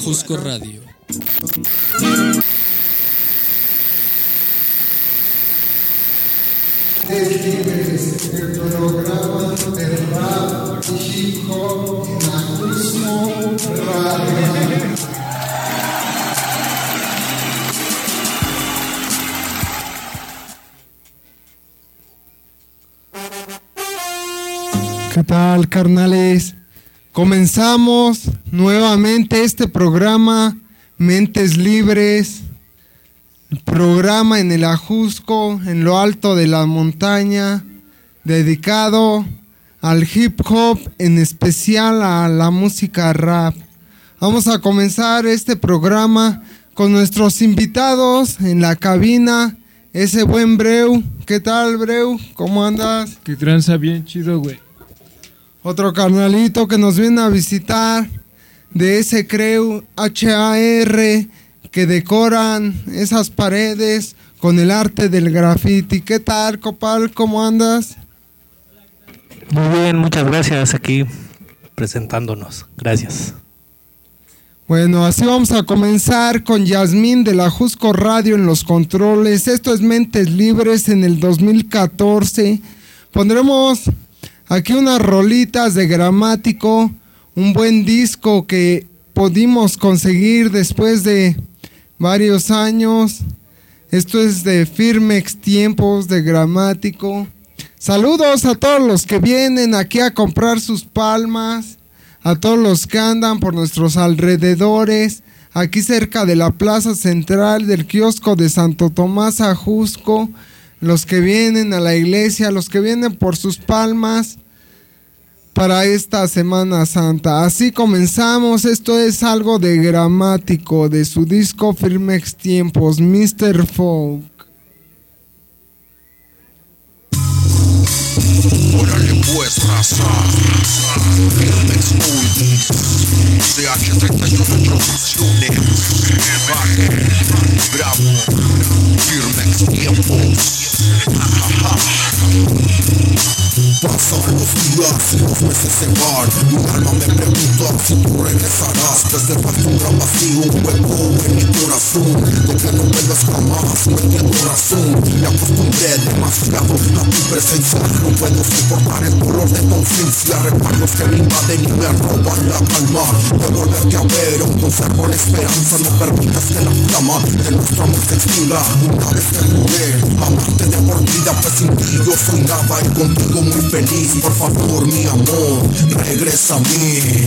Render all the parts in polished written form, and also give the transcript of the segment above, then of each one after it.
Ajusco Radio. El programa de rap y hip hop en Ajusco Radio. ¿Qué tal, carnales? Comenzamos nuevamente este programa Mentes Libres, el programa en el Ajusco, en lo alto de la montaña, dedicado al hip hop, en especial a la música rap. Vamos a comenzar este programa con nuestros invitados en la cabina, ese buen Breu. ¿Qué tal, Breu? ¿Cómo andas? Que tranza bien chido, güey. Otro carnalito que nos viene a visitar de ese crew HAR que decoran esas paredes con el arte del graffiti. ¿Qué tal, Copal? ¿Cómo andas? Muy bien, muchas gracias, aquí presentándonos. Gracias. Bueno, así vamos a comenzar con Yasmín de la Ajusco Radio en los controles. Esto es Mentes Libres en el 2014. Pondremos aquí unas rolitas de Gramático, un buen disco que pudimos conseguir después de varios años. Esto es de Firmex Tiempos de Gramático. Saludos a todos los que vienen aquí a comprar sus palmas, a todos los que andan por nuestros alrededores, aquí cerca de la plaza central del kiosco de Santo Tomás Ajusco, los que vienen a la iglesia, los que vienen por sus palmas para esta Semana Santa. Así comenzamos. Esto es algo de Gramático, de su disco Firmex Tiempos, Mr. Folk. Órale pues, raza. Firmex Movies, CH38 Producciones, Bravo, Firmex Tiempos. Pasan los días y los meses se van. Mi alma me pregunta si tú regresarás. Desde parte un gran vacío, un hueco en mi corazón, donde no vuelves jamás, no entiendo razón. Me acostumbré demasiado a tu presencia. No puedo soportar el dolor de tu ausencia. Recuerdos que me invaden y me roban la calma. De volverte a ver, aún conservo la esperanza. No permitas que la flama de nuestro amor se extinga. Una vez te juré amarte de por vida, pues sin ti yo soy nada y contigo muy feliz. Por favor, mi amor, regresa a mí.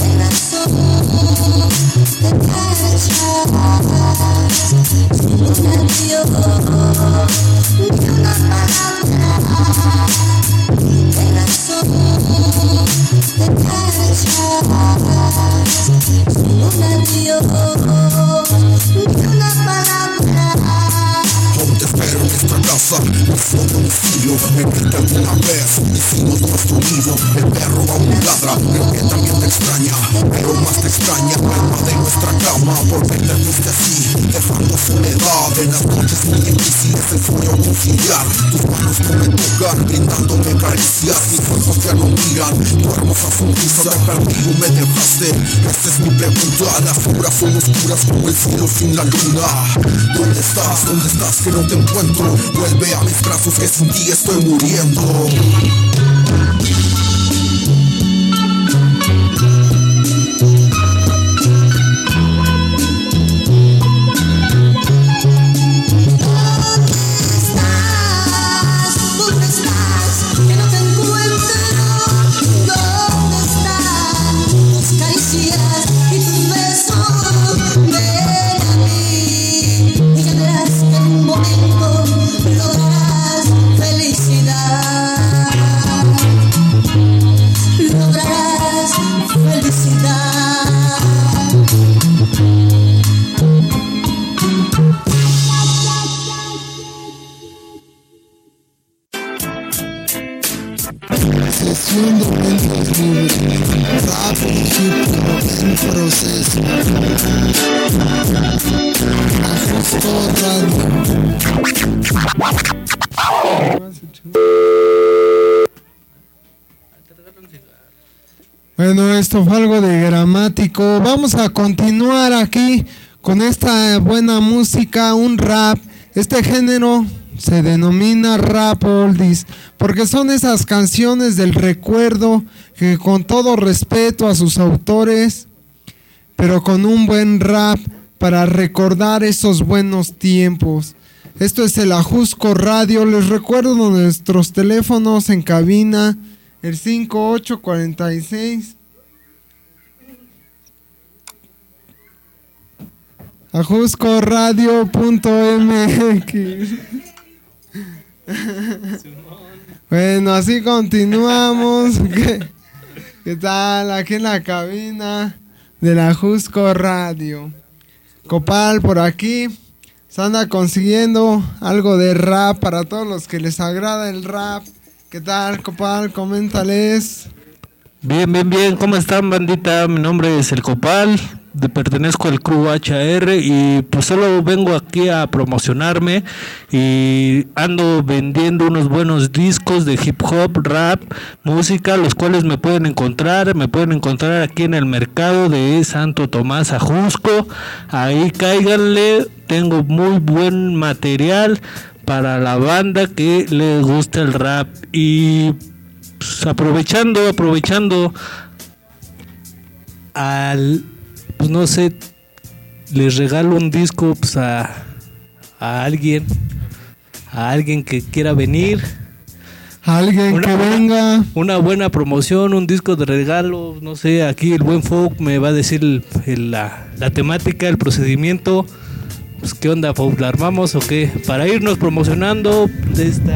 Aún te espero en esta casa, nuestro domicilio, en el que alguna vez hicimos nuestro nido. El perro aún ladra, creo que también te extraña, pero más te extraña el alma de nuestra cama. Porque te fuiste así, dejando soledad en las noches muy difíciles, el sueño conciliar. Tus manos no me tocan, brindándome caricias, mis ojos ya no miran. Tu hermosa sonrisa de perdido me dejaste. Esta es mi pregunta, las horas son oscuras como el cielo sin la luna. ¿Dónde estás? ¿Dónde estás? Que no te encuentro. Vuelve a mis brazos que sin ti estoy muriendo. Sesión de Mentes Libres, rap y hip hop en proceso. Ajusco Radio. Bueno, esto fue algo de gramático. Vamos a continuar aquí con esta buena música, un rap. Este género se denomina rap oldies porque son esas canciones del recuerdo que, con todo respeto a sus autores, pero con un buen rap para recordar esos buenos tiempos. Esto es el Ajusco Radio. Les recuerdo nuestros teléfonos en cabina, el 5846 ajuscoradio.mx. Bueno, así continuamos. ¿Qué tal? Aquí en la cabina del Ajusco Radio. Copal por aquí se anda consiguiendo algo de rap para todos los que les agrada el rap. ¿Qué tal, Copal? Coméntales. Bien, bien, bien. ¿Cómo están, bandita? Mi nombre es El Copal, pertenezco al Crew HR y pues solo vengo aquí a promocionarme y ando vendiendo unos buenos discos de hip hop, rap, música, los cuales me pueden encontrar aquí en el mercado de Santo Tomás Ajusco. Ahí cáiganle, tengo muy buen material para la banda que le gusta el rap y pues, aprovechando pues no sé, les regalo un disco pues a alguien que quiera venir, Alguien que venga. una buena promoción, un disco de regalo, no sé, aquí el buen Folk me va a decir la temática, el procedimiento. Pues qué onda, Folk, ¿la armamos o qué? Para irnos promocionando de esta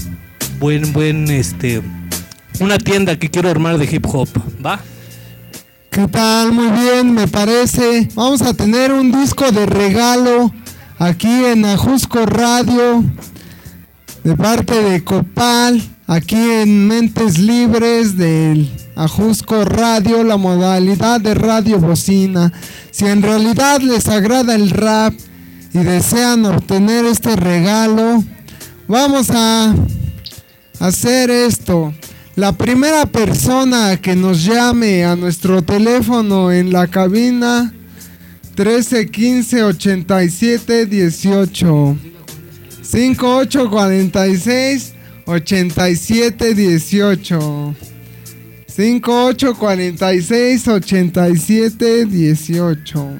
una tienda que quiero armar de hip hop, ¿va? ¿Qué tal? Muy bien, me parece. Vamos a tener un disco de regalo aquí en Ajusco Radio de parte de Copal, aquí en Mentes Libres del Ajusco Radio, la modalidad de radio bocina. Si en realidad les agrada el rap y desean obtener este regalo, vamos a hacer esto. La primera persona que nos llame a nuestro teléfono en la cabina 13 15 87 18 5846 87 18 5846 87 18.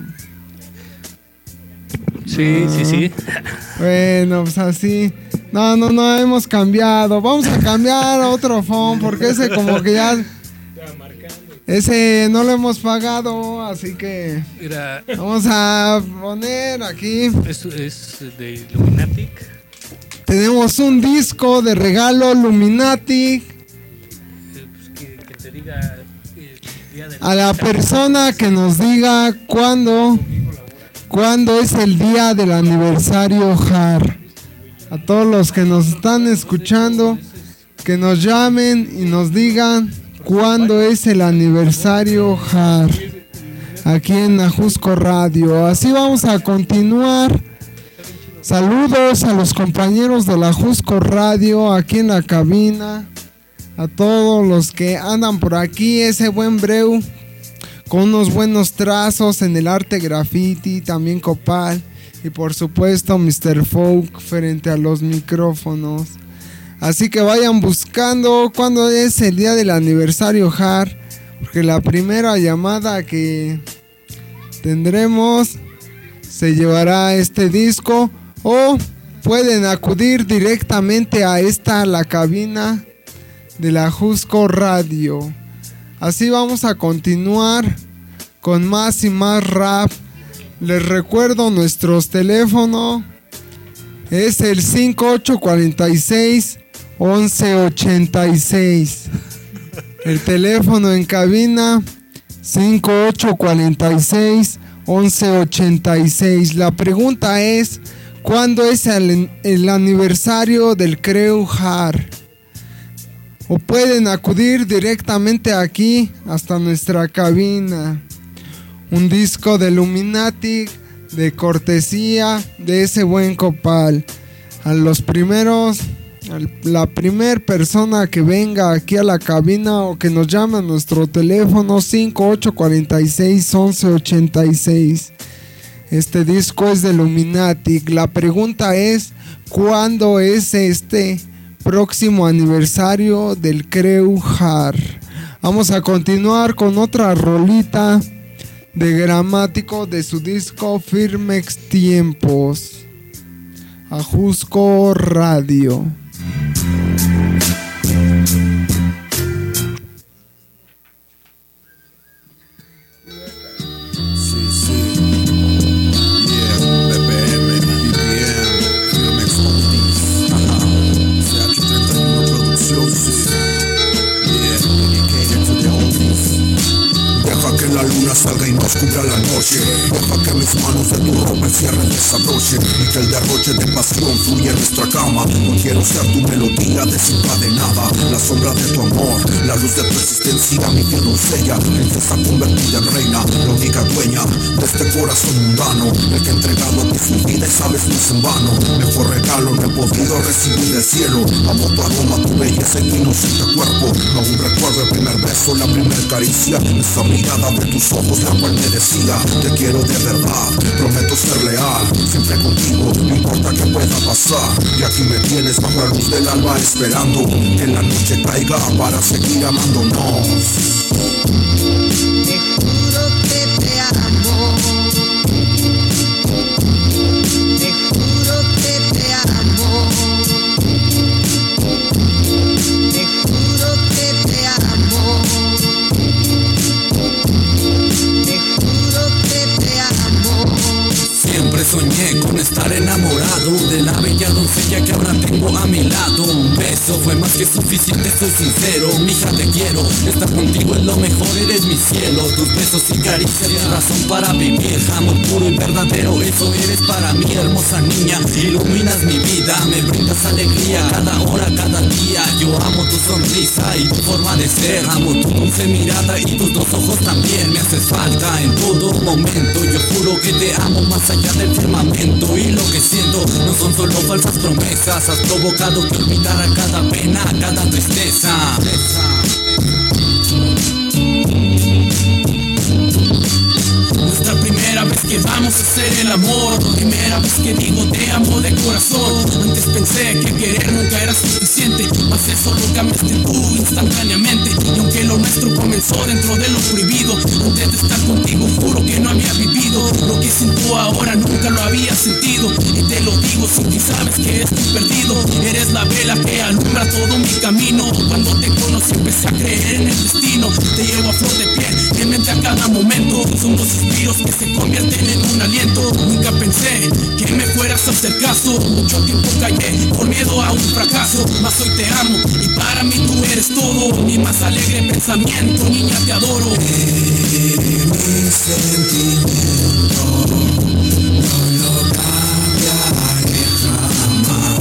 Sí. Bueno, pues así. No, hemos cambiado. Vamos a cambiar a otro phone porque ese como que ya... Ese no lo hemos pagado, así que... Mira, vamos a poner aquí... esto es de Illuminatic. Tenemos un disco de regalo Illuminatic. Que te diga el día de A la persona que nos diga cuándo es el día del aniversario JAR. A todos los que nos están escuchando, que nos llamen y nos digan cuándo es el aniversario JAR aquí en Ajusco Radio. Así vamos a continuar. Saludos a los compañeros de la Ajusco Radio aquí en la cabina, a todos los que andan por aquí, ese buen Breu con unos buenos trazos en el arte graffiti, también Copal y por supuesto Mr. Folk frente a los micrófonos. Así que vayan buscando cuándo es el día del aniversario JAR, porque la primera llamada que tendremos se llevará este disco, o pueden acudir directamente a la cabina de la Ajusco Radio. Así vamos a continuar con más y más rap. Les recuerdo nuestros teléfonos. Es el 5846 1186. El teléfono en cabina 5846 1186. La pregunta es: ¿cuándo es el aniversario del Crew JAR? O pueden acudir directamente aquí hasta nuestra cabina. Un disco de Illuminati de cortesía de ese buen Copal. A los primeros La primer persona que venga aquí a la cabina o que nos llame a nuestro teléfono 5846-1186. Este disco es de Luminatic. La pregunta es: ¿cuándo es este próximo aniversario del Creu Hard? Vamos a continuar con otra rolita de Gramático de su disco Firmex Tiempos. Ajusco Radio. La luna salga y nos cubra la noche. Deja que mis manos de tu ropa encierren y desabroche, y que el derroche de pasión fluya en nuestra cama. No quiero ser tu melodía desencadenada, la sombra de tu amor, la luz de tu existencia, mi fiel doncella, princesa convertida en reina, la única dueña de este corazón mundano, el que entregado a ti su vida y sabes no es en vano. Mejor regalo no he podido recibir del cielo. Amo tu aroma, tu belleza y tu inocente cuerpo. Aún recuerdo el primer beso, la primer caricia, esa mirada de tus ojos la cual me decía: te quiero de verdad, prometo ser leal, siempre contigo, no importa que pueda pasar. Y aquí me tienes bajo la luz del alba, esperando que la noche caiga para seguir amándonos. Te juro que te amo. Te juro que te amo. Te juro que te amo. Te juro que te amo. Siempre soñé con estar enamorado de la bella doncella que ahora tengo a mi lado. Un beso fue más que suficiente, soy sincero. Mija, te quiero, estar contigo es lo mejor, eres mi cielo. Tus besos y caricias es razón para vivir. Amor puro y verdadero, eso eres para mí, hermosa niña. Iluminas mi vida, me brindas alegría cada hora, cada día. Yo amo tu sonrisa y tu forma de ser. Amo tu dulce mirada y tus dos ojos también. Me haces falta en todo momento. Yo juro que te amo más allá del firmamento. Y lo que siento no son solo falsas promesas. Has provocado que olvidara cada pena, cada tristeza. Nuestra primera vez que vamos a hacer el amor, primera vez que digo te amo de corazón. Antes pensé que querer nunca era suficiente, mas eso lo cambiaste tú instantáneamente. Y aunque lo nuestro comenzó dentro de lo prohibido, antes de estar contigo juro que no había vivido lo que siento ahora, nunca lo había sentido. Y te lo digo si tú sabes que estoy perdido. Eres la vela que alumbra todo mi camino. Cuando te conocí empecé a creer en el destino. Te llevo a flor de piel, en mente a cada momento. Son dos suspiros que se convierten en un aliento. Nunca pensé que me fueras a hacer caso. Mucho tiempo callé por miedo a un fracaso, mas hoy te amo y para mí tú eres todo. Mi más alegre pensamiento, niña, te adoro. Mi sentimiento no lo cambiaré jamás.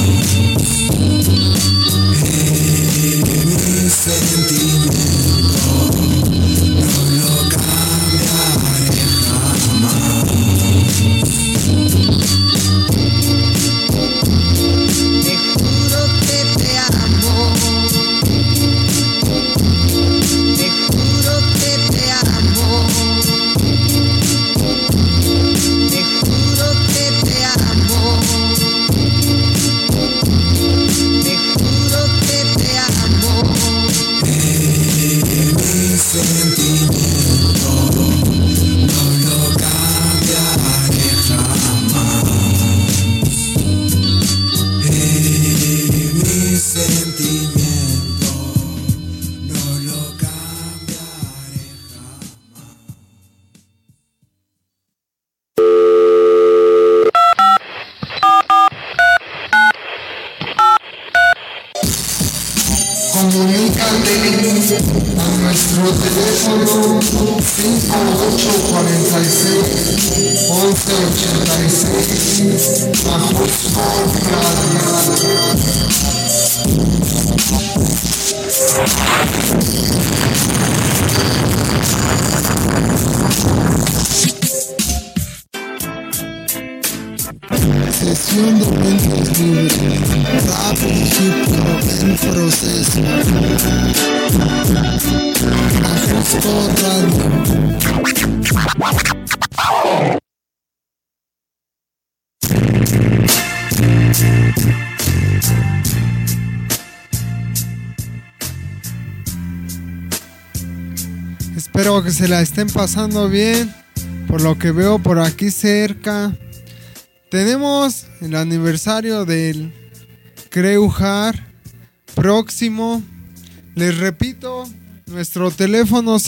Mi sentimiento no lo cambiaré jamás. Te juro que te amo. Te juro que te amo. Te juro que te amo. Te juro que te amo. Mi sentimiento no lo cambiaré jamás. Mi sentimiento no lo cambiaré jamás. Comunícate a nuestro teléfono 5846-1186 Ajusco Radio. Sesión de mentes libres, rap y principio en proceso. Ajusco Radio. Espero que se la estén pasando bien. Por lo que veo por aquí cerca, tenemos el aniversario del Creujar próximo. Les repito, nuestro teléfono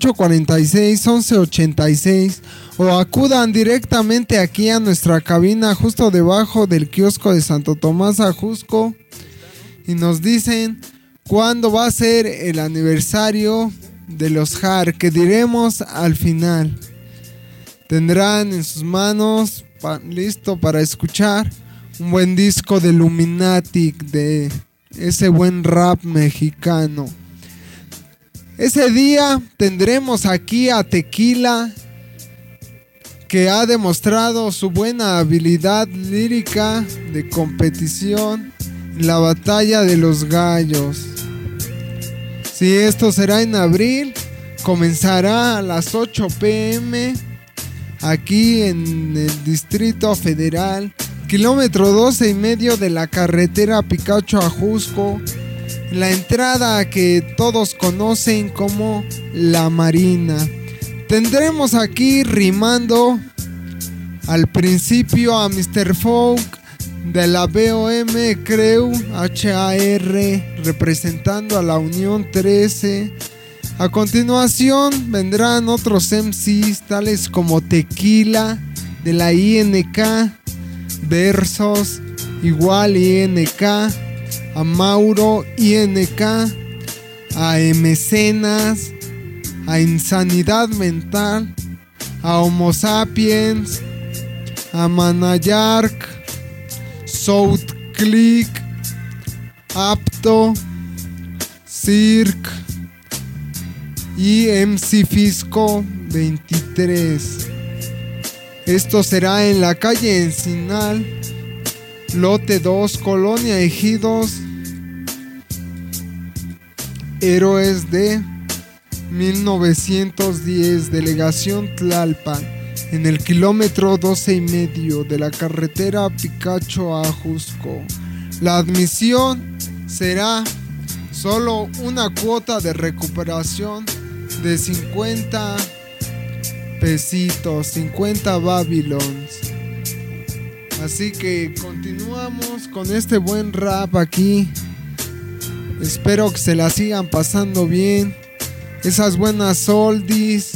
5846-1186 o acudan directamente aquí a nuestra cabina justo debajo del kiosco de Santo Tomás Ajusco y nos dicen cuándo va a ser el aniversario de los JAR, que diremos al final. Tendrán en sus manos, listo para escuchar, un buen disco de Luminatic, de ese buen rap mexicano. Ese día tendremos aquí a Tequila, que ha demostrado su buena habilidad lírica de competición en la batalla de los gallos. Si esto será en abril, comenzará a las 8 p.m. aquí en el Distrito Federal, kilómetro 12.5 de la carretera Picacho Ajusco, la entrada que todos conocen como La Marina. Tendremos aquí rimando al principio a Mr. Folk de la BOM Creu HAR, representando a la Unión 13. A continuación vendrán otros MCs tales como Tequila de la INK, Versos igual INK, a Mauro INK, a Mecenas, a Insanidad Mental, a Homo Sapiens, a Manayark, South Click, Apto, Cirque y MC Fisco 23. Esto será en la calle Encinal, lote 2, Colonia Ejidos, Héroes de 1910, Delegación Tlalpan, en el kilómetro 12.5 de la carretera Picacho a Ajusco. La admisión será solo una cuota de recuperación de 50 pesitos, 50 Babylons. Así que continuamos con este buen rap aquí. Espero que se la sigan pasando bien. Esas buenas oldies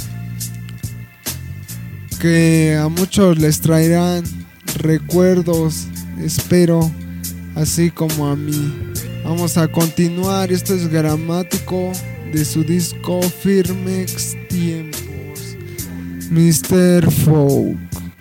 que a muchos les traerán recuerdos, espero, así como a mí. Vamos a continuar. Esto es Gramático de su disco Firmex Tiempos, Mr. Folk.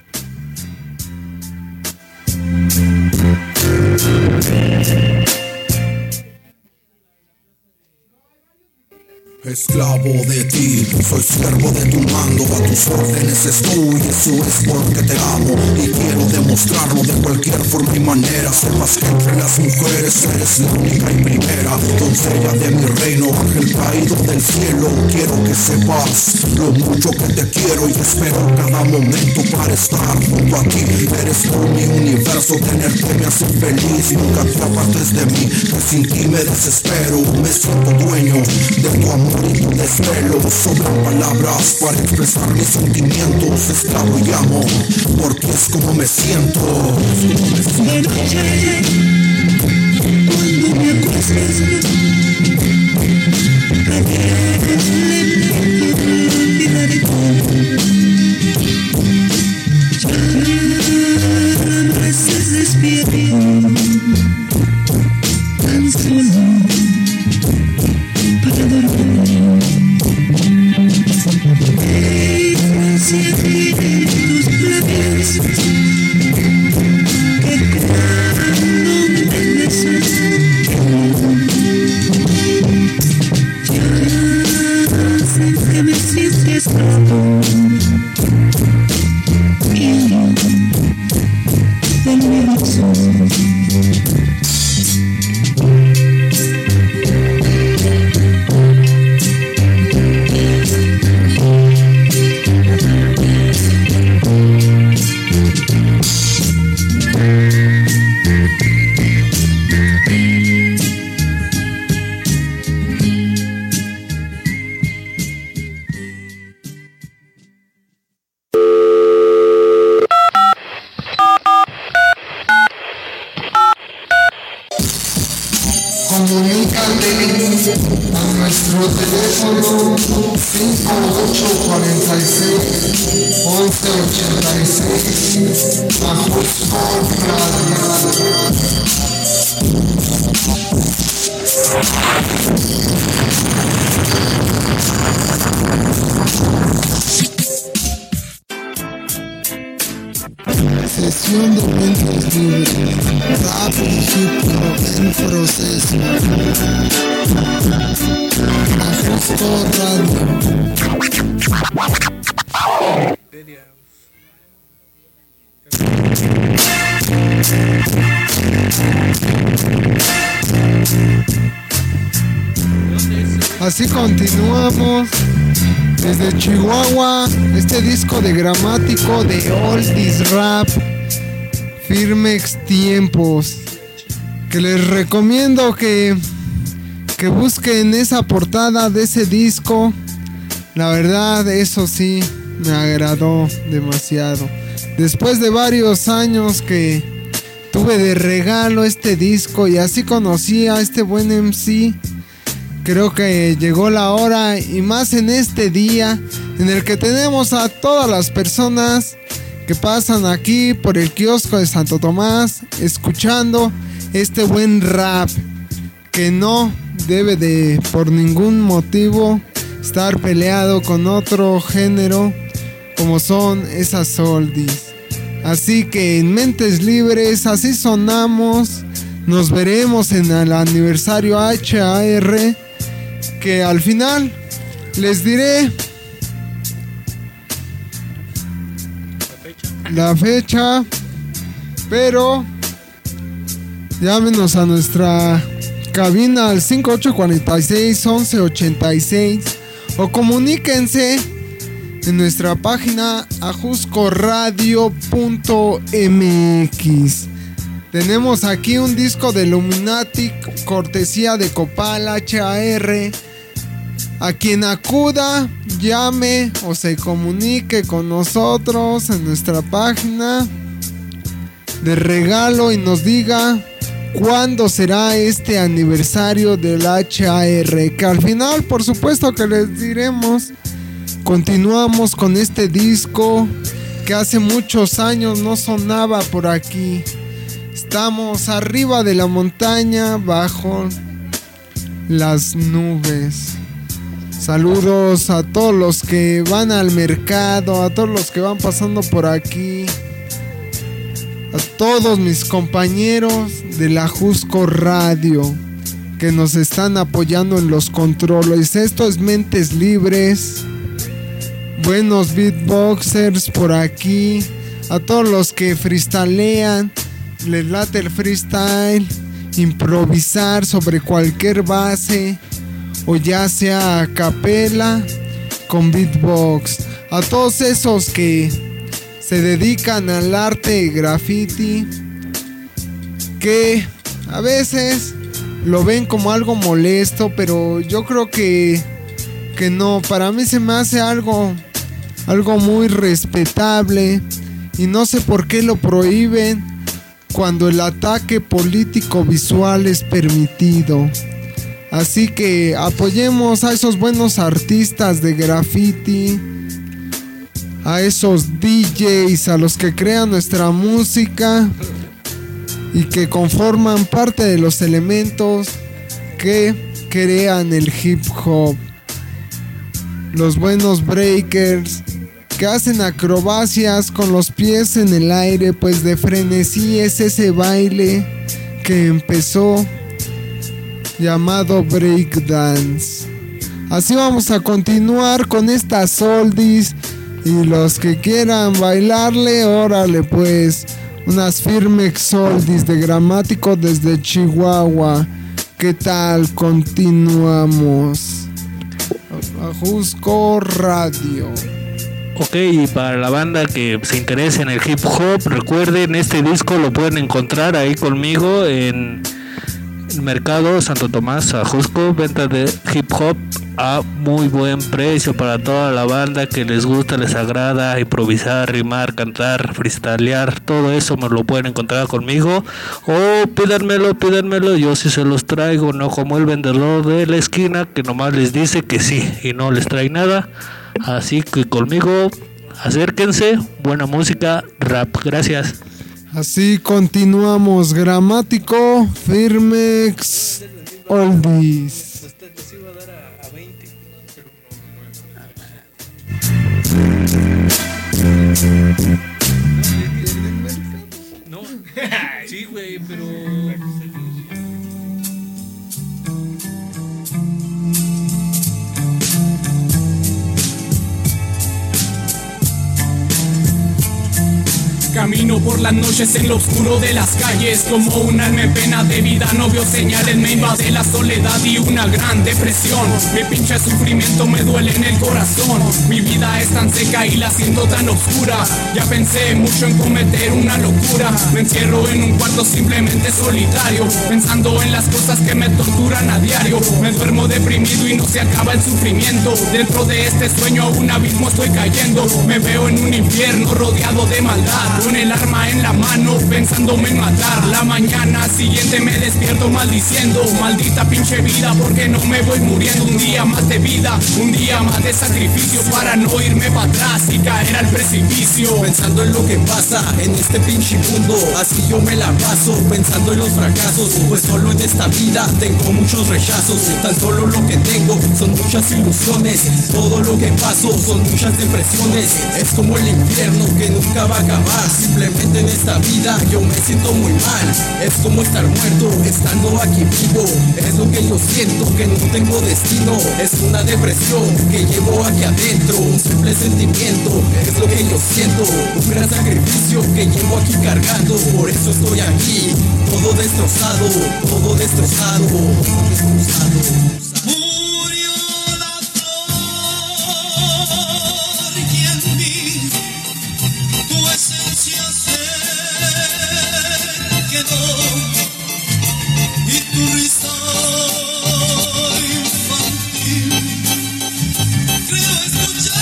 Esclavo de ti, soy siervo de tu mando, a tus órdenes estoy, eso es porque te amo y quiero demostrarlo de cualquier forma y manera. Sepas que entre las mujeres eres la única y primera, doncella de mi reino, ángel caído del cielo. Quiero que sepas lo mucho que te quiero y espero cada momento para estar junto a ti. Eres todo mi universo, tenerte me hace feliz y nunca te apartes de mí, que sin ti me desespero. Me siento dueño de tu amor y tu desvelo, sobran palabras para expresar mis sentimientos. Esclavo y amo, porque es como me siento. De noche, cuando me acuestas, radias lento de la vida de ya no estás despierto, tan solo para dormir. En tus labios que cuando me besas comunícate a nuestro teléfono 5846-1186 a Jusco Radio. Sesión de mentes libres, rap y hip hop en proceso. Ajusco Radio. Así continuamos desde Chihuahua, este disco de Gramático de Oldies Rap, Firmex Tiempos, que les recomiendo que busquen esa portada de ese disco. La verdad, eso sí, me agradó demasiado. Después de varios años que tuve de regalo este disco y así conocí a este buen MC, creo que llegó la hora, y más en este día en el que tenemos a todas las personas que pasan aquí por el kiosco de Santo Tomás escuchando este buen rap que no debe de por ningún motivo estar peleado con otro género como son esas oldies. Así que en Mentes Libres, así sonamos. Nos veremos en el aniversario HAR, que al final les diré la fecha, pero llámenos a nuestra cabina al 5846-1186 o comuníquense en nuestra página ajuscoradio.mx. Tenemos aquí un disco de Illuminati, cortesía de Copal HAR. A quien acuda, llame o se comunique con nosotros en nuestra página de regalo y nos diga cuándo será este aniversario del HAR, que al final por supuesto que les diremos. Continuamos con este disco que hace muchos años no sonaba por aquí. Estamos arriba de la montaña, bajo las nubes. Saludos a todos los que van al mercado, a todos los que van pasando por aquí, a todos mis compañeros de la Jusco Radio que nos están apoyando en los controles. Esto es Mentes Libres. Buenos beatboxers por aquí, a todos los que freestylean, les late el freestyle, improvisar sobre cualquier base o ya sea a capela con beatbox. A todos esos que se dedican al arte graffiti, que a veces lo ven como algo molesto, pero yo creo que no. Para mí se me hace algo muy respetable, y no sé por qué lo prohíben cuando el ataque político visual es permitido. Así que apoyemos a esos buenos artistas de graffiti, a esos DJs, a los que crean nuestra música y que conforman parte de los elementos que crean el hip hop. Los buenos breakers que hacen acrobacias con los pies en el aire, pues de frenesí es ese baile que empezó llamado breakdance. Así vamos a continuar con estas oldies, y los que quieran bailarle, órale pues, unas Firmex oldies de Gramático desde Chihuahua. ¿Qué tal? Continuamos. Ajusco Radio. Ok, y para la banda que se interese en el hip hop, recuerden, este disco lo pueden encontrar ahí conmigo en Mercado Santo Tomás, Ajusco, venta de hip hop a muy buen precio para toda la banda que les gusta, les agrada improvisar, rimar, cantar, freestylear, todo eso me lo pueden encontrar conmigo o pídanmelo, yo sí se los traigo, no como el vendedor de la esquina que nomás les dice que sí y no les trae nada. Así que conmigo acérquense, buena música, rap, gracias. Así continuamos, Gramático, Firmex, Oldies. No, sí, güey, pero... Camino por las noches en lo oscuro de las calles, como un alma en pena de vida, no veo señales, me invade la soledad y una gran depresión. Mi pinche sufrimiento me duele en el corazón, mi vida es tan seca y la siento tan oscura. Ya pensé mucho en cometer una locura, me encierro en un cuarto simplemente solitario, pensando en las cosas que me torturan a diario. Me duermo deprimido y no se acaba el sufrimiento, dentro de este sueño a un abismo estoy cayendo. Me veo en un infierno rodeado de maldad, con el arma en la mano, pensándome en matar. La mañana siguiente me despierto maldiciendo, maldita pinche vida, porque no me voy muriendo. Un día más de vida, un día más de sacrificio, para no irme para atrás y caer al precipicio. Pensando en lo que pasa en este pinche mundo, así yo me la paso, pensando en los fracasos, pues solo en esta vida tengo muchos rechazos. Tan solo lo que tengo son muchas ilusiones, todo lo que paso son muchas depresiones. Es como el infierno que nunca va a acabar. Simplemente en esta vida yo me siento muy mal. Es como estar muerto estando aquí vivo. Es lo que yo siento, que no tengo destino. Es una depresión que llevo aquí adentro, un simple sentimiento. Es lo que yo siento, un gran sacrificio que llevo aquí cargando. Por eso estoy aquí, todo destrozado, todo destrozado, todo destrozado. Y tu risa infantil creo escuchar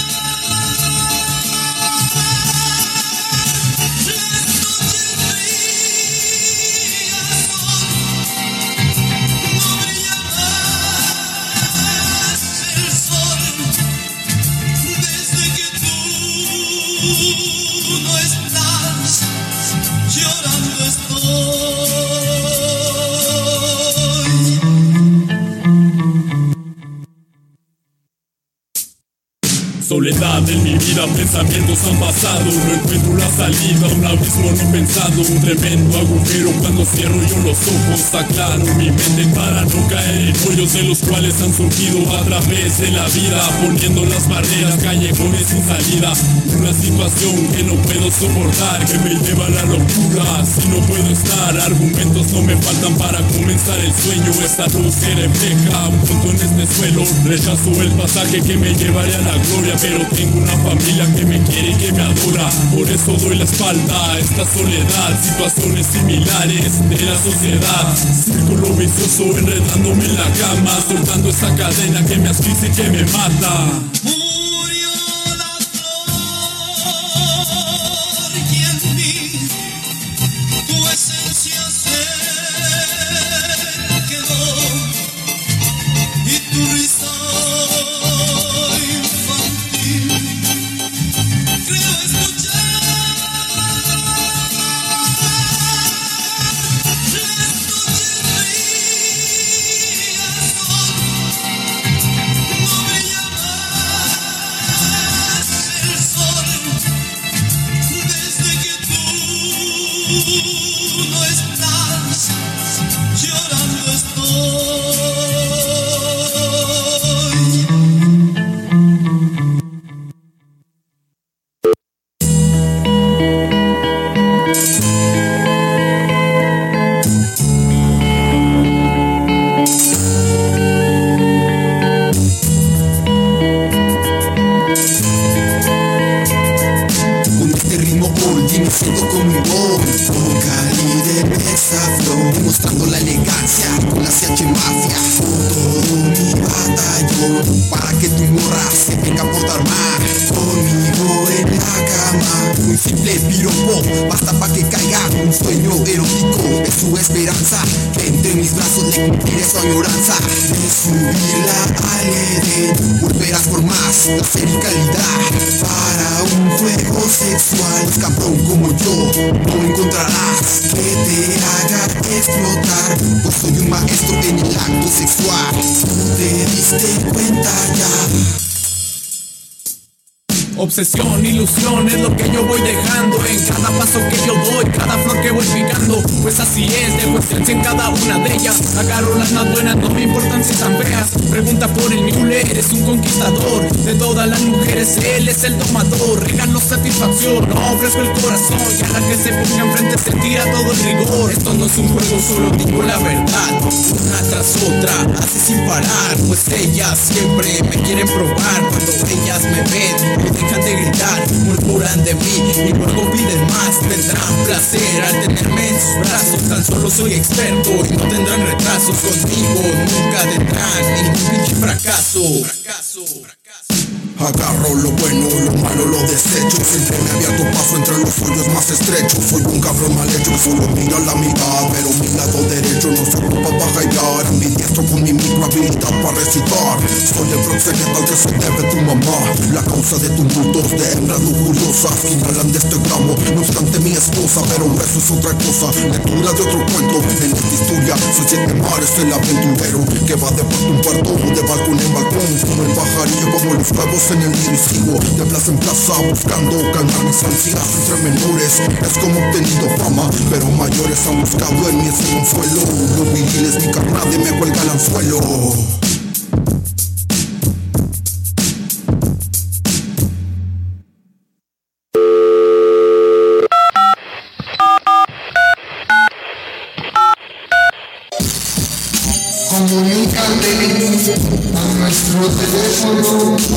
las noches frías no brilla más el sol desde que tú no estás, llorando estoy. Soledad en mi vida, pensamientos han pasado, no encuentro la salida, un abismo no pensado, un tremendo agujero cuando cierro yo los ojos, aclaro mi mente para no caer en hoyos de los cuales han surgido a través de la vida, poniendo las barreras, callejones sin salida, una situación que no puedo soportar, que me lleva a la locura. Si no puedo estar, argumentos no me faltan para comenzar el sueño. Esta luz que refleja un punto en este suelo, rechazo el pasaje que me llevaré a la gloria, pero tengo una familia que me quiere y que me adora. Por eso doy la espalda a esta soledad, situaciones similares de la sociedad, círculo vicioso enredándome en la cama, soltando esta cadena que me asfixia y que me mata. Murió la flor y en mí tu esencia se quedó y tu risa no estás, llorando estoy. Con este ritmo oldie me siento como un boy, con un cali de esa flow, mostrando la elegancia con la CH Mafia. Todo mi batallón para que tu morra se venga a portar mal conmigo en la cama. Un simple piropo basta pa' que caiga. Un sueño erótico es su esperanza, que entre mis brazos le cumpliré su añoranza de subirla al Edén. Volverás por más placer y calidad para un juego sexual. Cabrón como yo no encontrarás que te haga explotar, pues soy un maestro en el acto sexual. ¿Tú te diste cuenta ya? Obsesión, ilusión es lo que yo voy dejando en cada paso que yo doy, cada flor que voy picando. Pues así es, dejo esencia en cada una de ellas. Agarro las más buenas, no me importan si están feas. Pregunta por el Mule, eres un conquistador. De todas las mujeres, él es el domador. Regalo satisfacción, no ofrezco el corazón. Y a la que se ponga enfrente se tira todo el rigor. Esto no es un juego, solo digo la verdad. Una tras otra, así sin parar. Pues ellas siempre me quieren probar. Cuando ellas me ven, dejan de gritar, murmuran de mí y luego piden más. Tendrán placer al tenerme en sus brazos. Tan solo soy experto y no tendrán retrasos. Conmigo nunca tendrán ningún pinche fracaso. Agarro lo bueno, lo malo lo desecho. Siempre me abierto paso entre los hoyos más estrechos. Soy un cabrón mal hecho que solo mira la mitad, pero mi lado derecho no se ocupa para jailar. Ambidiestro con mi micro habilidad para recitar. Soy el proxeneta al que se debe tu mamá. La causa de tumultos de hembras lujuriosas que inhalan de este gramo. No obstante mi esposa, pero eso es otra cosa. Lectura de otro cuento. En esta historia soy 7 mares el aventurero que va de puerto en puerto, de balcón en balcón. Como el pajarillo, como los huevos en el nido y sigo de plaza en plaza buscando calmar mis ansias entre menores. Es como obtenido fama, pero mayores han buscado en mí ese consuelo. Lo viril es mi carnal y me cuelga el anzuelo. Comunícate a nuestro teléfono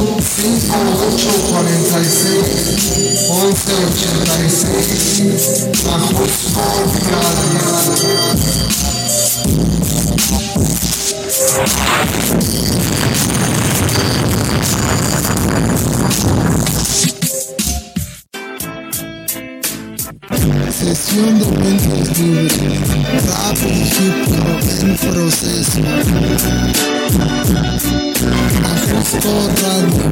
5846-1186 Ajusco Radio. Sesión de mentes libres, rap y hip hop en proceso. Ajusco Radio.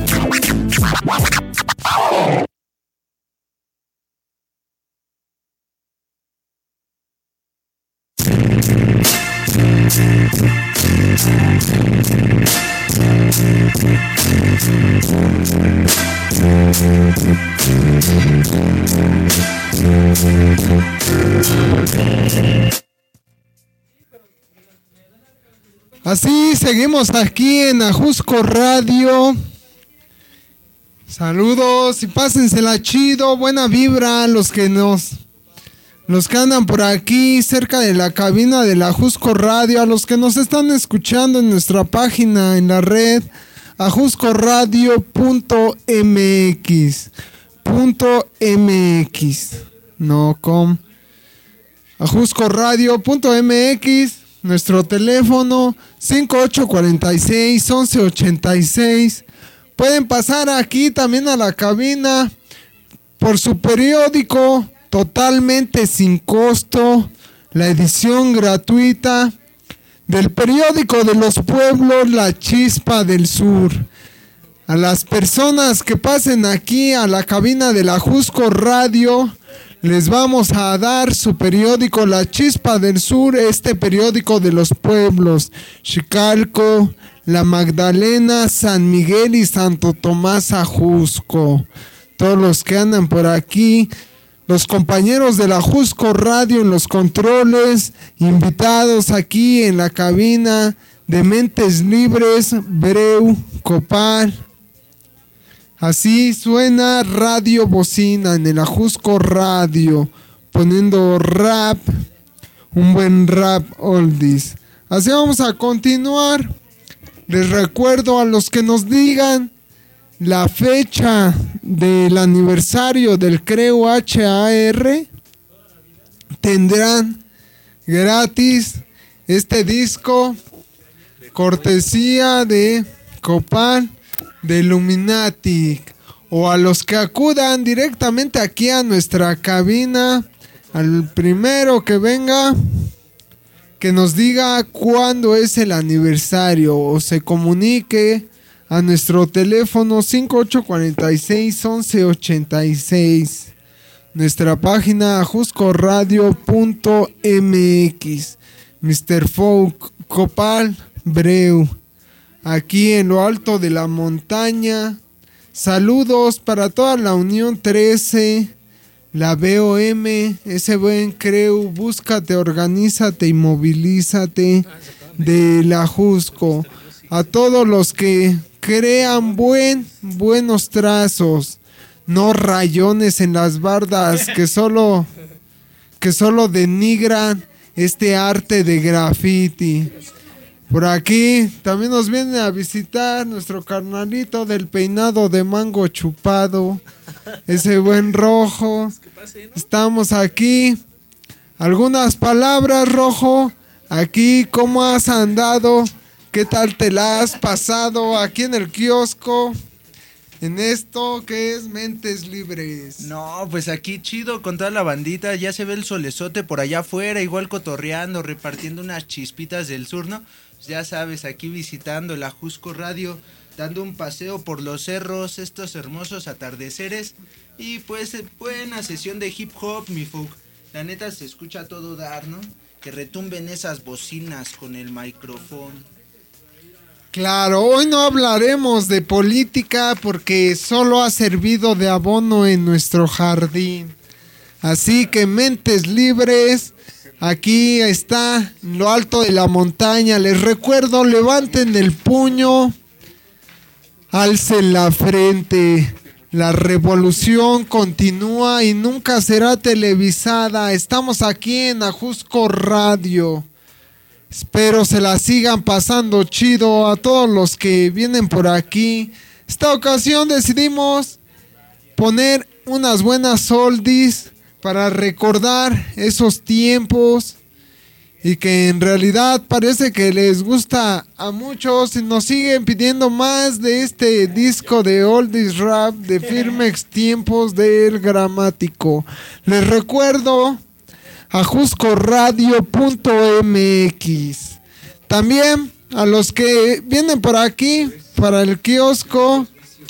Así seguimos aquí en Ajusco Radio. Saludos y pásensela chido, buena vibra a los que andan por aquí cerca de la cabina de la Ajusco Radio, a los que nos están escuchando en nuestra página en la red ajuscoradio.mx no com ajuscoradio.mx. Nuestro teléfono 5846-1186. Pueden pasar aquí también a la cabina por su periódico totalmente sin costo, la edición gratuita del periódico de los pueblos, La Chispa del Sur. A las personas que pasen aquí a la cabina de la Ajusco Radio, les vamos a dar su periódico La Chispa del Sur, este periódico de los pueblos, Chicalco, La Magdalena, San Miguel y Santo Tomás Ajusco. Todos los que andan por aquí, los compañeros de la Ajusco Radio en los controles, invitados aquí en la cabina de Mentes Libres, Breu, Copal. Así suena Radio Bocina en el Ajusco Radio, poniendo rap, un buen rap oldies. Así vamos a continuar. Les recuerdo a los que nos digan la fecha del aniversario del Creo HAR, tendrán gratis Este disco, cortesía de Copal de Illuminati. O a los que acudan directamente aquí a nuestra cabina, al primero que venga, que nos diga cuándo es el aniversario o se comunique a nuestro teléfono 5846-1186, nuestra página ajuscoradio.mx, Mr. Folk, Copal, Breu, aquí en lo alto de la montaña. Saludos para toda la Unión 13, la BOM, ese buen creu, búscate, organízate y movilízate de la Ajusco. A todos los que crean buenos trazos, no rayones en las bardas que solo denigran este arte de graffiti. Por aquí también nos viene a visitar nuestro carnalito del peinado de mango chupado, ese buen Rojo. Estamos aquí. Algunas palabras, Rojo. Aquí, ¿cómo has andado? ¿Qué tal te la has pasado aquí en el kiosco? En esto que es Mentes Libres. No, pues aquí chido con toda la bandita. Ya se ve el solezote por allá afuera, igual cotorreando, repartiendo unas chispitas del sur, ¿no? Ya sabes, aquí visitando el Ajusco Radio, dando un paseo por los cerros, estos hermosos atardeceres. Y pues buena sesión de hip hop, mi folk. La neta se escucha a todo dar, ¿no? Que retumben esas bocinas con el micrófono. Claro, hoy no hablaremos de política porque solo ha servido de abono en nuestro jardín. Así que Mentes Libres, aquí está, en lo alto de la montaña. Les recuerdo, levanten el puño, alcen la frente. La revolución continúa y nunca será televisada. Estamos aquí en Ajusco Radio. Espero se la sigan pasando chido a todos los que vienen por aquí. Esta ocasión decidimos poner unas buenas oldies para recordar esos tiempos y que en realidad parece que les gusta a muchos y nos siguen pidiendo más de este disco de oldies rap de Firmex Tiempos del Gramático. Les recuerdo ajuscoradio.mx. También a los que vienen por aquí para el kiosco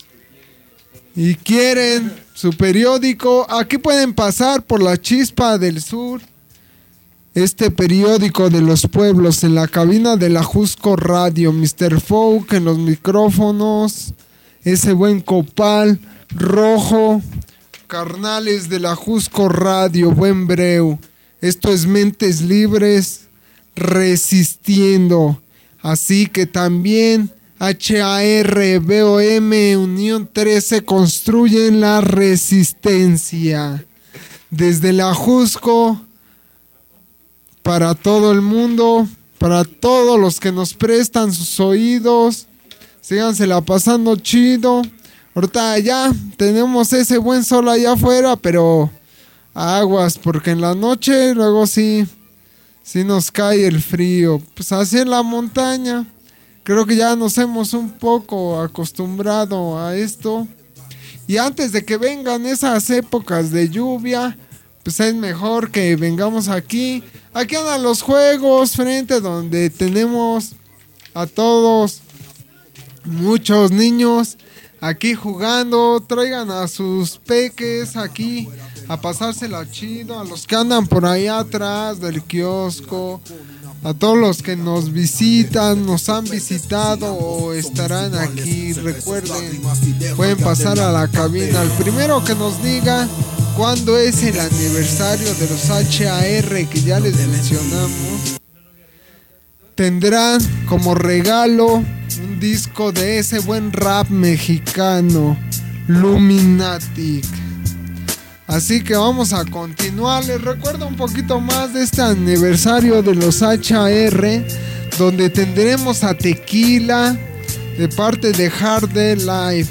y quieren su periódico, aquí pueden pasar por La Chispa del Sur, este periódico de los pueblos, en la cabina del Ajusco Radio. Mr. Folk en los micrófonos, ese buen Copal, Rojo, carnales del Ajusco Radio, buen Breu. Esto es Mentes Libres resistiendo. Así que también HAR, BOM, Unión 13 construyen la resistencia. Desde el Ajusco, para todo el mundo, para todos los que nos prestan sus oídos, sígansela pasando chido. Ahorita ya tenemos ese buen sol allá afuera, pero aguas, porque en la noche luego sí nos cae el frío. Pues así en la montaña, creo que ya nos hemos un poco acostumbrado a esto. Y antes de que vengan esas épocas de lluvia, pues es mejor que vengamos aquí. Aquí andan los juegos frente donde tenemos a todos, muchos niños aquí jugando. Traigan a sus peques aquí a pasársela chido, a los que andan por allá atrás del kiosco, a todos los que nos visitan, nos han visitado o estarán aquí. Recuerden, pueden pasar a la cabina. El primero que nos diga cuándo es el aniversario de los HAR que ya les mencionamos, tendrán como regalo un disco de ese buen rap mexicano, Illuminati. Así que vamos a continuar. Les recuerdo un poquito más de este aniversario de los HAR, donde tendremos a Tequila de parte de Hard Day Life,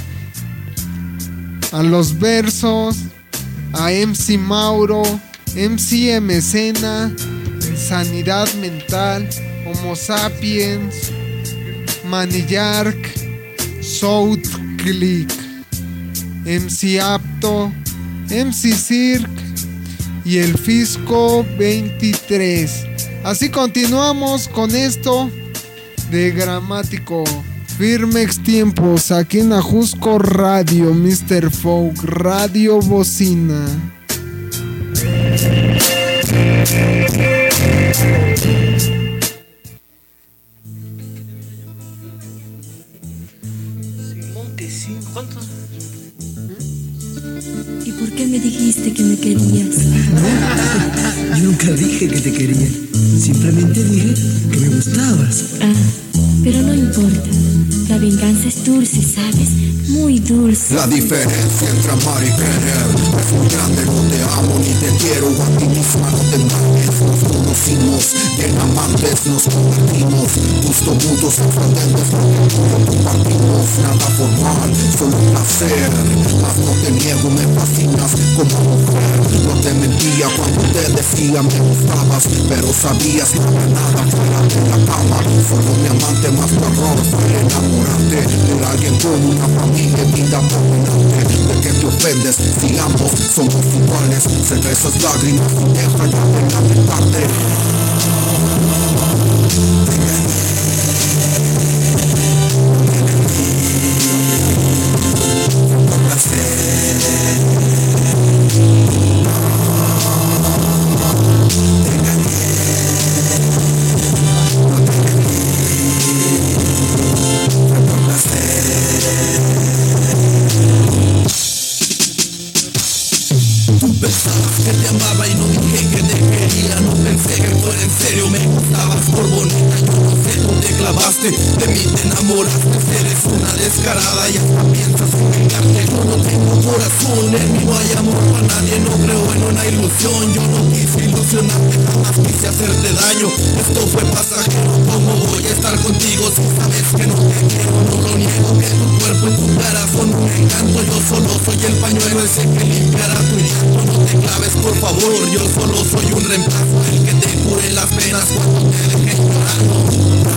a los versos, a MC Mauro, MC Mecena, Sanidad Mental, Homo Sapiens, Manillark, South Click, MC Apto, MC Cirque y el Fisco 23. Así continuamos con esto de Gramático. Firmex tiempos aquí en Ajusco Radio, Mr. Folk, Radio Bocina. ¿Cuántos? ¿Y por qué me dijiste que me querías? Yo nunca dije que te quería. Simplemente dije que me gustabas. Ah, pero no importa. La venganza es dulce, ¿sabes? Muy dulce. La diferencia entre amar y querer es muy grande, no te amo ni te quiero. A ti misma no te engañes. Nos conocimos, bien amantes nos convertimos. Gusto mutuo, sorprendentes, lo compartimos. Nada formal, solo placer. Mas no te niego, me fascinas como mujer. No te mentía cuando te decía me gustabas, pero sabías que no era nada fuera de la cama. Solo mi amante, más tu error fue enamorarte de alguien con una familia y vida dominante. ¿De qué te ofendes si ambos somos iguales? Seca esas lágrimas y deja ya de lamentarte. Que te amaba y no dije que te quería. No pensé que fuera en serio, me gustabas por bonita. Yo no sé, tú te clavaste, de mí te enamoraste. Eres una descarada y hasta piensas en vengarte. Yo no tengo corazón, en mí no hay amor para nadie. No creo en una ilusión, yo no quise ilusionarte, jamás quise hacerte daño. Esto fue pasajero, ¿cómo voy a estar contigo si sabes que no te quiero? No lo niego, que tu cuerpo y tu cara son un encanto. Yo solo soy el pañuelo ese que limpiará tu llanto. No te claves por favor, yo solo soy un reemplazo, el que te cure las penas cuando te dejes llorando.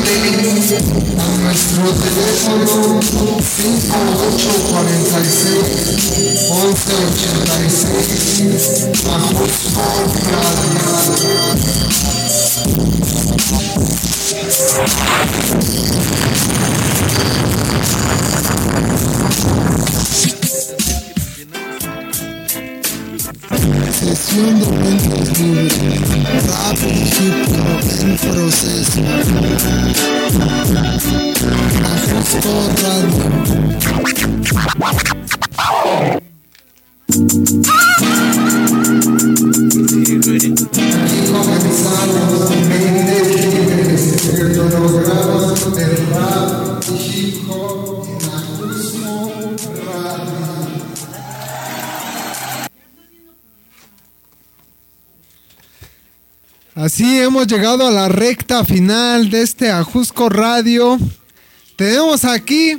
a nuestro teléfono 5846-1186 a Jusco Radio. Sesión de mentes libres, rap y hip hop en proceso. Ajusco Radio. Y comenzamos Mentes Libres, el programa de rap y hip hop en Ajusco Radio. Así hemos llegado a la recta final de este Ajusco Radio. Tenemos aquí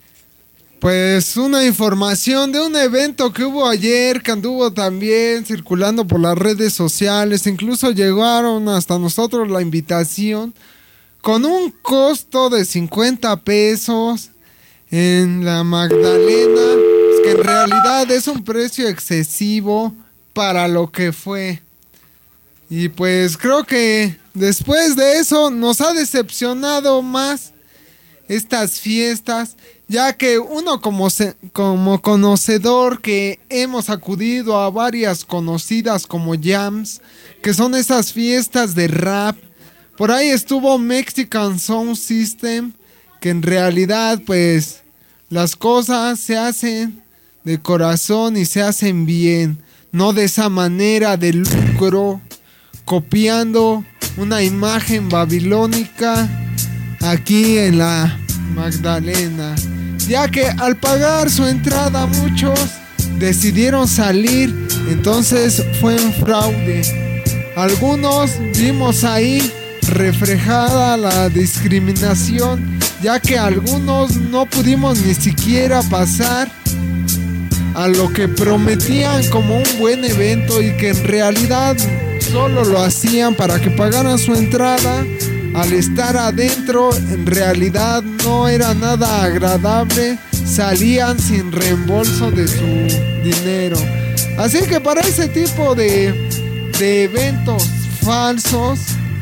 pues una información de un evento que hubo ayer, que anduvo también circulando por las redes sociales. Incluso llegaron hasta nosotros la invitación con un costo de 50 pesos en la Magdalena. Es que en realidad es un precio excesivo para lo que fue. Y pues creo que después de eso nos ha decepcionado más estas fiestas, ya que uno como conocedor que hemos acudido a varias conocidas como jams, que son esas fiestas de rap. Por ahí estuvo Mexican Sound System, que en realidad pues las cosas se hacen de corazón y se hacen bien, no de esa manera de lucro, copiando una imagen babilónica aquí en la Magdalena, ya que al pagar su entrada muchos decidieron salir, entonces fue un fraude. Algunos vimos ahí reflejada la discriminación, ya que algunos no pudimos ni siquiera pasar a lo que prometían como un buen evento y que en realidad solo lo hacían para que pagaran su entrada. Al estar adentro, en realidad no era nada agradable, salían sin reembolso de su dinero. Así que para ese tipo de eventos falsos,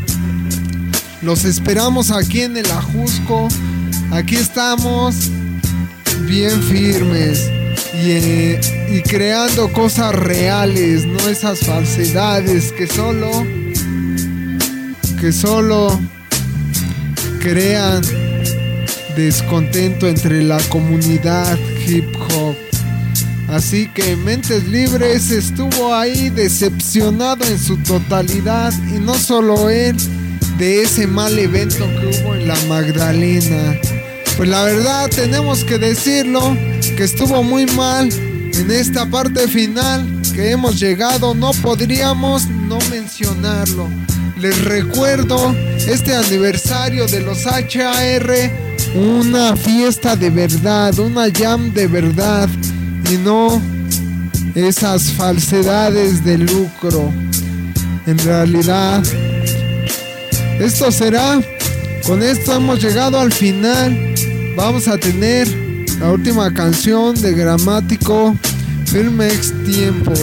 los esperamos aquí en el Ajusco. Aquí estamos bien firmes y creando cosas reales, no esas falsedades que solo crean descontento entre la comunidad hip hop. Así que Mentes Libres estuvo ahí decepcionado en su totalidad, y no solo él, de ese mal evento que hubo en la Magdalena. Pues la verdad tenemos que decirlo, que estuvo muy mal. En esta parte final que hemos llegado no podríamos no mencionarlo. Les recuerdo este aniversario de los HAR, una fiesta de verdad, una jam de verdad, y no esas falsedades de lucro. En realidad, esto será. Con esto hemos llegado al final. Vamos a tener la última canción de Gramático, Filmex Tiempos.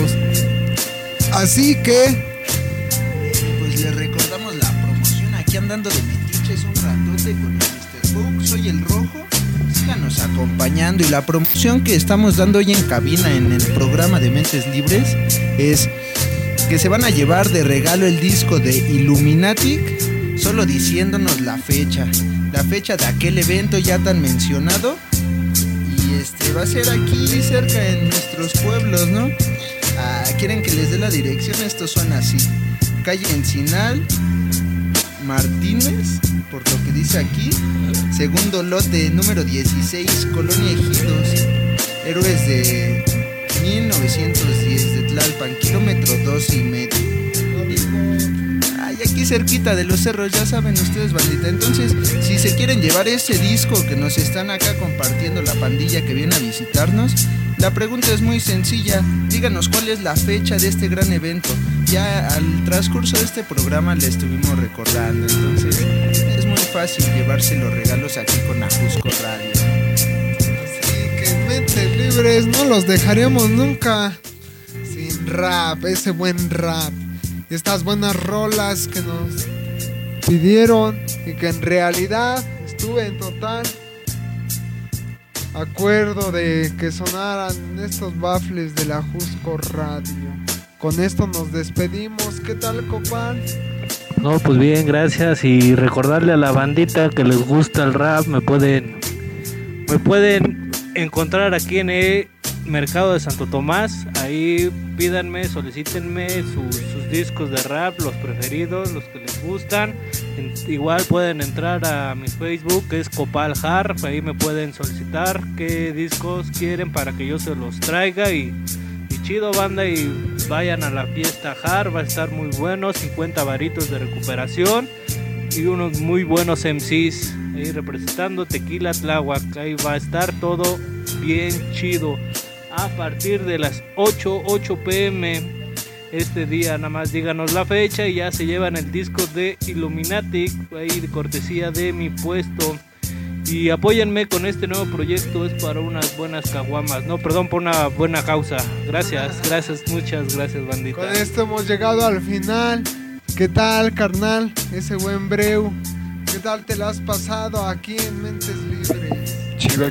Así que pues les recordamos la promoción aquí andando de metiches un ratote con el Mr. Book. Soy el Rojo. Síganos acompañando. Y la promoción que estamos dando hoy en cabina en el programa de Mentes Libres es que se van a llevar de regalo el disco de Illuminatic, solo diciéndonos la fecha de aquel evento ya tan mencionado. Y va a ser aquí cerca en nuestros pueblos, ¿no? Quieren que les dé la dirección. Esto suena así: calle Encinal Martínez, por lo que dice aquí, segundo lote, número 16, Colonia Ejidos, Héroes de 1910 de Tlalpan, kilómetro 2.5. Y aquí cerquita de los cerros, ya saben ustedes, bandita. Entonces, si se quieren llevar ese disco que nos están acá compartiendo la pandilla que viene a visitarnos, la pregunta es muy sencilla: díganos cuál es la fecha de este gran evento. Ya al transcurso de este programa le estuvimos recordando, entonces es muy fácil llevarse los regalos aquí con Ajusco Radio. Así que en Mentes Libres no los dejaremos nunca sin rap, ese buen rap. Estas buenas rolas que nos pidieron y que en realidad estuve en total acuerdo de que sonaran estos baffles de la Ajusco Radio. Con esto nos despedimos. ¿Qué tal, Copal? No, pues bien, gracias. Y recordarle a la bandita que les gusta el rap, me pueden encontrar aquí en el Mercado de Santo Tomás. Ahí pídanme, solicítenme sus discos de rap, los preferidos, los que les gustan. Igual pueden entrar a mi Facebook, que es Copal Harp. Ahí me pueden solicitar qué discos quieren para que yo se los traiga. Y chido, banda, y vayan a la fiesta Harp, va a estar muy bueno. 50 varitos de recuperación y unos muy buenos MCs ahí representando Tequila Tláhuac. Ahí va a estar todo bien chido a partir de las 8 p.m. este día. Nada más díganos la fecha y ya se llevan el disco de Illuminati ahí de cortesía de mi puesto. Y apóyenme con este nuevo proyecto, es para unas buenas caguamas, no, perdón, por una buena causa. Gracias, muchas gracias, bandita. Con esto hemos llegado al final. ¿Qué tal, carnal? Ese buen breu. ¿Qué tal te la has pasado aquí en Mentes Libres? Chiva.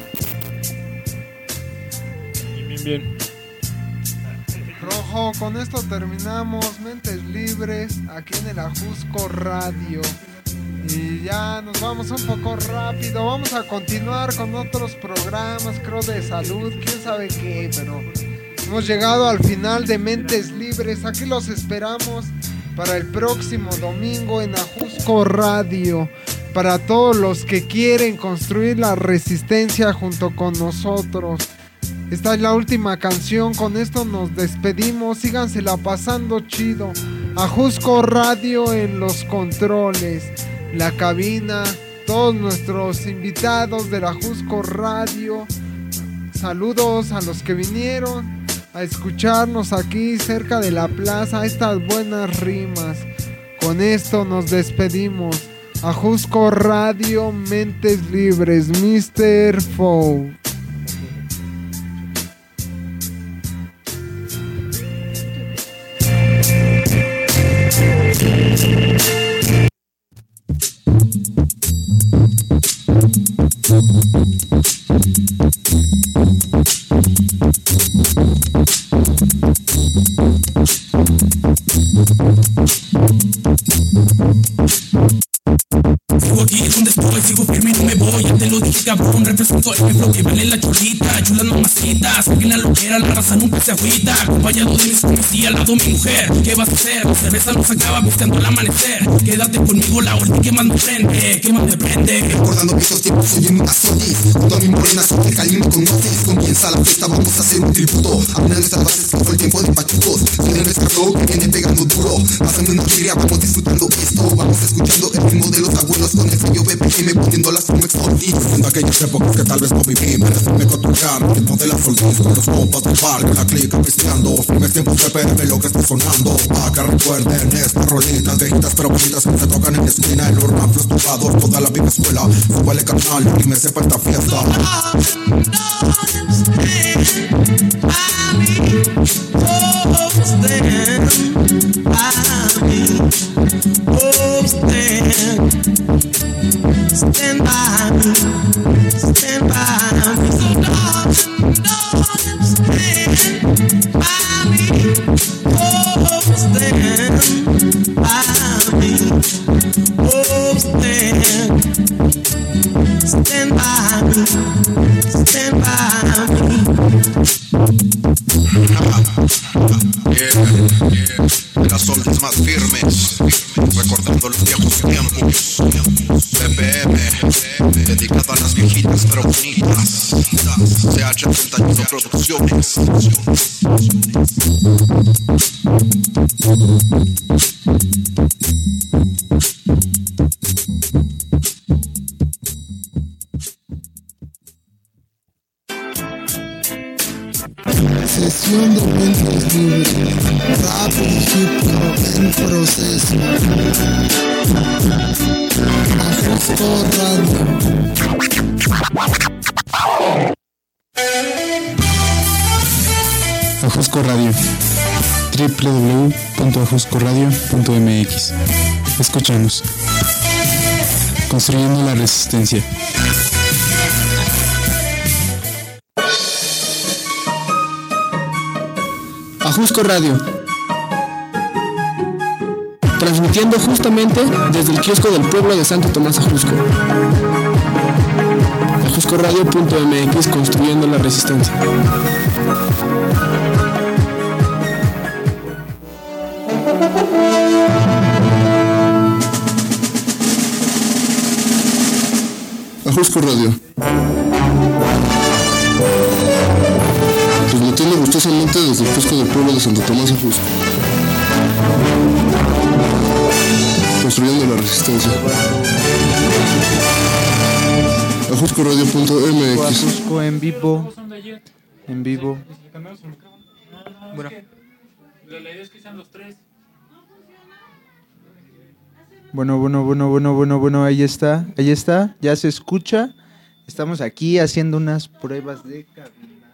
Bien. Rojo, con esto terminamos Mentes Libres aquí en el Ajusco Radio. Y ya nos vamos un poco rápido. Vamos a continuar con otros programas, creo de salud, quién sabe qué, pero hemos llegado al final de Mentes Libres. Aquí los esperamos para el próximo domingo en Ajusco Radio. Para todos los que quieren construir la resistencia junto con nosotros. Esta es la última canción, con esto nos despedimos. Sígansela pasando chido. Ajusco Radio en los controles, la cabina, todos nuestros invitados de la Ajusco Radio. Saludos a los que vinieron a escucharnos aquí cerca de la plaza, estas buenas rimas. Con esto nos despedimos. Ajusco Radio, Mentes Libres, Mr. Fou. Sigo aquí donde estoy, sigo firme y no me voy. Ya te lo dije, cabrón, represento el ejemplo que vale la cholita. Chulas mamacitas, saquen la loquera, la raza nunca se agüita. Acompañado de mis hombres y al lado mi mujer. ¿Qué vas a hacer? La cerveza nos acaba buscando el amanecer. Quédate conmigo, la orden que más me prende, que más me prende. Recordando viejos tiempos, soy imitaciones. Junto a mi morena, soy el cali, me conoces. Comienza la fiesta, vamos a hacer un tributo. A una de nuestras bases que fue el tiempo de pachucos. Soy el rescató que viene pegando duro. Pasando una birria, vamos disfrutando esto. Vamos escuchando el ritmo de los abuelos con el sello BPM, poniendo las como exorcistas. Viendo aquellas épocas que tal vez no viví, me cotorrear, el ritmo de la soltis, con los compas del bar, con la clica pisteando. Primer tiempo BPM, lo que está sonando. Pa' que recuerden estas rolitas viejitas pero bonitas que se tocan en la esquina. El urban flows tocados, toda la vieja escuela. Súbale carnal y me sepa esta fiesta. Stand by me, stand by me. So darling, darling, stand by me. Oh, stand by me. Oh, stand by me, stand by me. De las ondas más firmes, recordando los viejos tiempos. BPM, dedicado a las viejitas pero bonitas. CH31 Producciones. sesión de mentes libres, rap y hip hop en proceso. Ajusco Radio. Ajusco Radio, www.ajuscoradio.mx. Escúchanos. Construyendo la resistencia. Ajusco Radio, transmitiendo justamente desde el kiosco del pueblo de Santo Tomás Ajusco. Ajuscoradio.mx, construyendo la resistencia. Ajusco Radio, transmitiendo gustosamente desde el kiosco del pueblo de Santo Tomás Ajusco. Construyendo la resistencia. Ajuscoradio.mx. Ajusco en vivo. En vivo. Bueno. La idea es que sean los tres. Bueno, ahí está, ya se escucha. Estamos aquí haciendo unas pruebas de cabina.